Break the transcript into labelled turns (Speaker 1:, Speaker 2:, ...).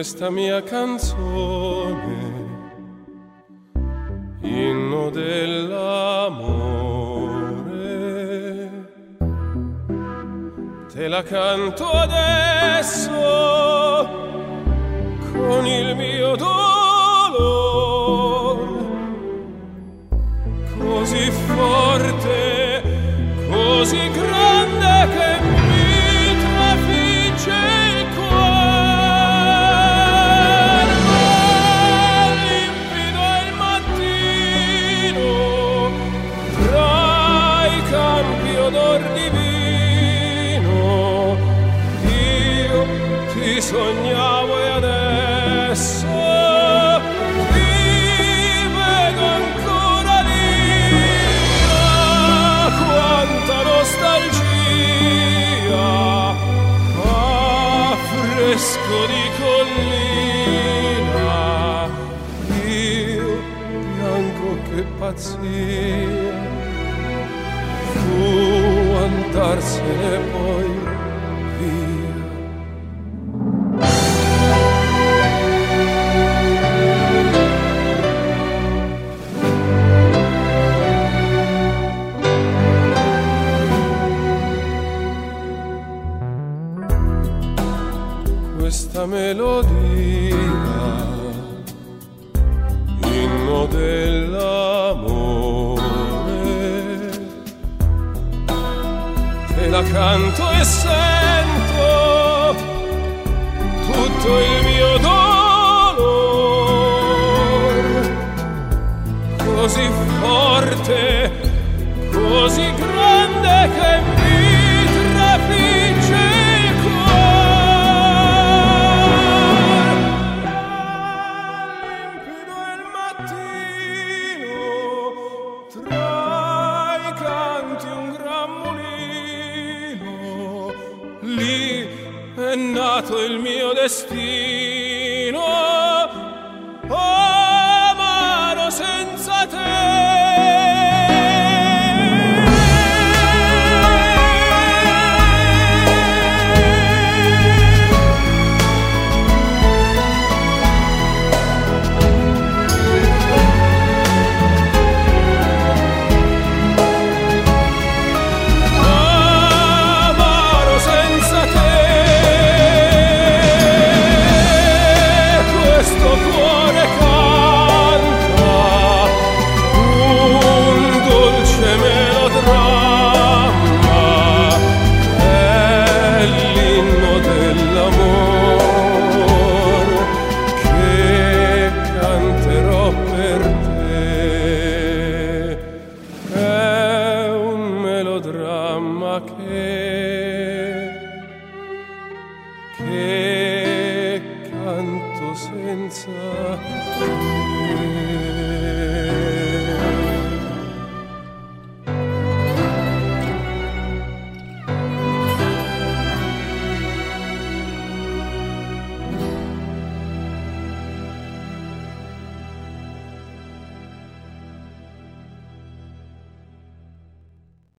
Speaker 1: questa mia canzone, inno dell'amore, te la canto adesso con il mio dolore, così forte, così grande che mi trafigge il cuore. Limpido il mattino, tra i campi odor divino, io ti sognavo e adesso ti vedo ancora lì. Quanta nostalgia, fresco di collina, io bianco che pazzia, fu andarsene poi via. Questa melodia, inno dell'amore, te la canto e sento tutto il mio dolore, così forte, così grande che mi trafigge il cuore. Lì è nato il mio destino, amaro senza te. Che canto senza te.